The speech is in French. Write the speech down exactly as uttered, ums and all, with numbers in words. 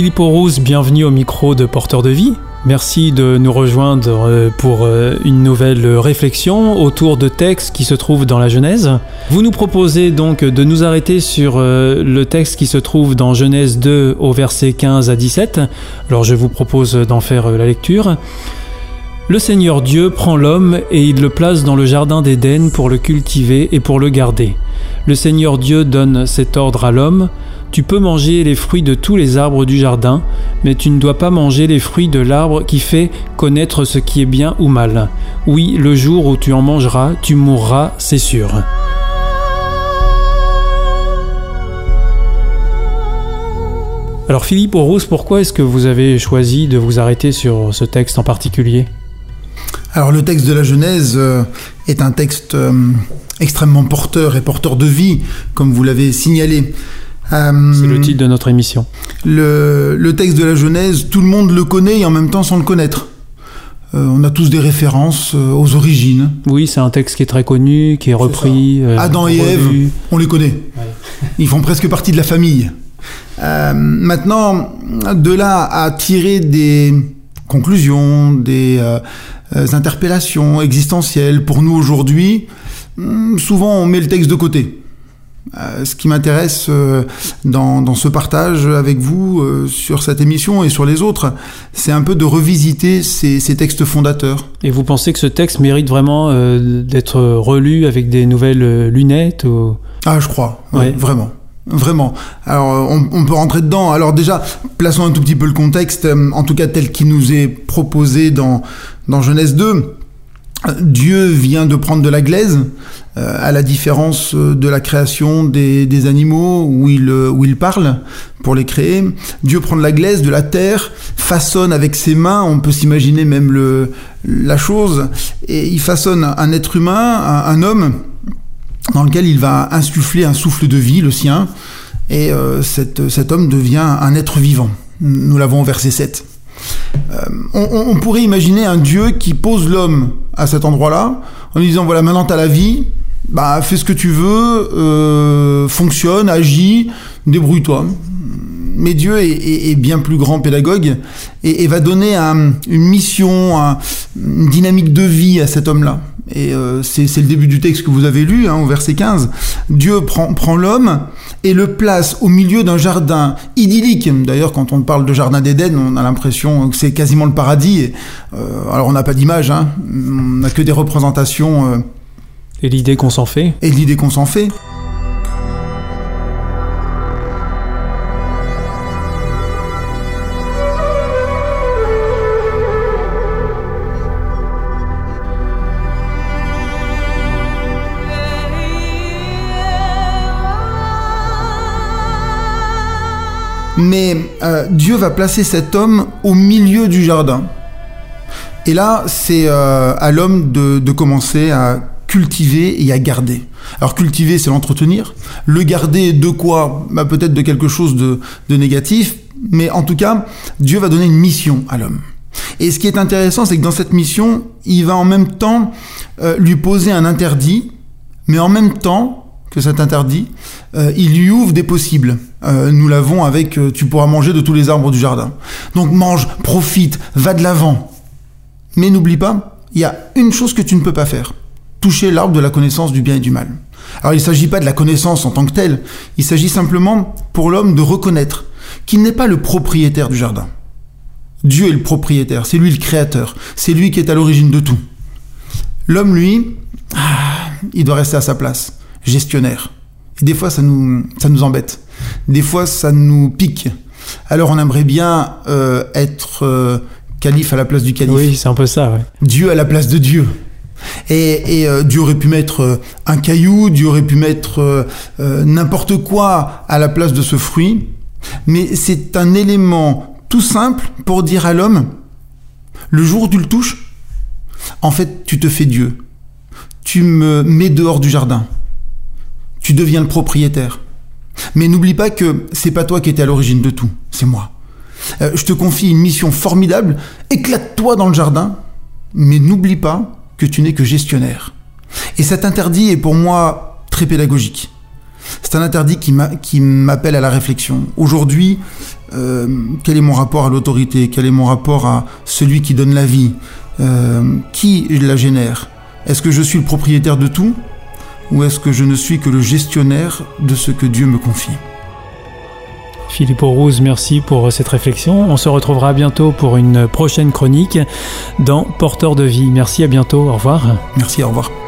Philippe Aurousse, bienvenue au micro de Porteur de Vie. Merci de nous rejoindre pour une nouvelle réflexion autour de textes qui se trouvent dans la Genèse. Vous nous proposez donc de nous arrêter sur le texte qui se trouve dans Genèse deux au verset quinze à dix-sept. Alors je vous propose d'en faire la lecture. Le Seigneur Dieu prend l'homme et il le place dans le jardin d'Éden pour le cultiver et pour le garder. Le Seigneur Dieu donne cet ordre à l'homme: tu peux manger les fruits de tous les arbres du jardin, mais tu ne dois pas manger les fruits de l'arbre qui fait connaître ce qui est bien ou mal. Oui, le jour où tu en mangeras, tu mourras, c'est sûr. Alors Philippe Aurousse, pourquoi est-ce que vous avez choisi de vous arrêter sur ce texte en particulier ? Alors le texte de la Genèse euh, est un texte euh, extrêmement porteur et porteur de vie, comme vous l'avez signalé. Euh, C'est le titre de notre émission. Le, le texte de la Genèse, tout le monde le connaît et en même temps sans le connaître. Euh, on a tous des références euh, aux origines. Oui, c'est un texte qui est très connu, qui est repris. Euh, Adam et Ève, on les connaît. Ouais. Ils font presque partie de la famille. Euh, maintenant, de là à tirer des conclusions, des euh, interpellations existentielles pour nous aujourd'hui, souvent on met le texte de côté. Euh, ce qui m'intéresse euh, dans, dans ce partage avec vous euh, sur cette émission et sur les autres, c'est un peu de revisiter ces, ces textes fondateurs. Et vous pensez que ce texte mérite vraiment euh, d'être relu avec des nouvelles euh, lunettes ou... Ah, je crois, ouais. Ouais, vraiment. Vraiment. Alors, on, on peut rentrer dedans. Alors déjà, plaçons un tout petit peu le contexte, en tout cas tel qu'il nous est proposé dans, dans Genèse deux. Dieu vient de prendre de la glaise, euh, à la différence de la création des, des animaux où il, où il parle pour les créer. Dieu prend de la glaise, de la terre, façonne avec ses mains, on peut s'imaginer même le, la chose, et il façonne un être humain, un, un homme, dans lequel il va insuffler un souffle de vie, le sien, et euh, cet, cet homme devient un être vivant. Nous l'avons au verset sept. Euh, on, on pourrait imaginer un Dieu qui pose l'homme à cet endroit-là, en lui disant, voilà, maintenant t'as la vie, bah, fais ce que tu veux, euh, fonctionne, agis, débrouille-toi. Mais Dieu est, est, est bien plus grand pédagogue et, et va donner un, une mission, un, une dynamique de vie à cet homme-là. Et euh, c'est, c'est le début du texte que vous avez lu, hein, au verset quinze. Dieu prend, prend l'homme et le place au milieu d'un jardin idyllique. D'ailleurs, quand on parle de jardin d'Éden, on a l'impression que c'est quasiment le paradis. Et, euh, alors, on n'a pas d'image, hein, on n'a que des représentations. Euh, et l'idée qu'on s'en fait. Et l'idée qu'on s'en fait. Mais euh, Dieu va placer cet homme au milieu du jardin. Et là, c'est euh, à l'homme de, de commencer à cultiver et à garder. Alors cultiver, c'est l'entretenir. Le garder de quoi ? Bah, peut-être de quelque chose de, de négatif. Mais en tout cas, Dieu va donner une mission à l'homme. Et ce qui est intéressant, c'est que dans cette mission, il va en même temps euh, lui poser un interdit, mais en même temps que cet interdit, euh, il lui ouvre des possibles. Euh, nous l'avons avec euh, « tu pourras manger de tous les arbres du jardin ». Donc mange, profite, va de l'avant. Mais n'oublie pas, il y a une chose que tu ne peux pas faire. Toucher l'arbre de la connaissance du bien et du mal. Alors il ne s'agit pas de la connaissance en tant que telle, il s'agit simplement pour l'homme de reconnaître qu'il n'est pas le propriétaire du jardin. Dieu est le propriétaire, c'est lui le créateur, c'est lui qui est à l'origine de tout. L'homme, lui, ah, il doit rester à sa place. Gestionnaire. Et des fois, ça nous, ça nous embête. Des fois, ça nous pique. Alors, on aimerait bien euh, être euh, calife à la place du calife. Oui, c'est un peu ça, ouais. Dieu à la place de Dieu. Et, et euh, Dieu aurait pu mettre euh, un caillou, Dieu aurait pu mettre euh, euh, n'importe quoi à la place de ce fruit. Mais c'est un élément tout simple pour dire à l'homme, le jour où tu le touches, en fait, tu te fais Dieu. Tu me mets dehors du jardin. Tu deviens le propriétaire. Mais n'oublie pas que c'est pas toi qui étais à l'origine de tout, c'est moi. Euh, je te confie une mission formidable, éclate-toi dans le jardin, mais n'oublie pas que tu n'es que gestionnaire. Et cet interdit est pour moi très pédagogique. C'est un interdit qui, m'a, qui m'appelle à la réflexion. Aujourd'hui, euh, quel est mon rapport à l'autorité? Quel est mon rapport à celui qui donne la vie? euh, Qui la génère? Est-ce que je suis le propriétaire de tout? Ou est-ce que je ne suis que le gestionnaire de ce que Dieu me confie? Philippe Aurouz, merci pour cette réflexion. On se retrouvera bientôt pour une prochaine chronique dans Porteur de vie. Merci, à bientôt. Au revoir. Merci, au revoir.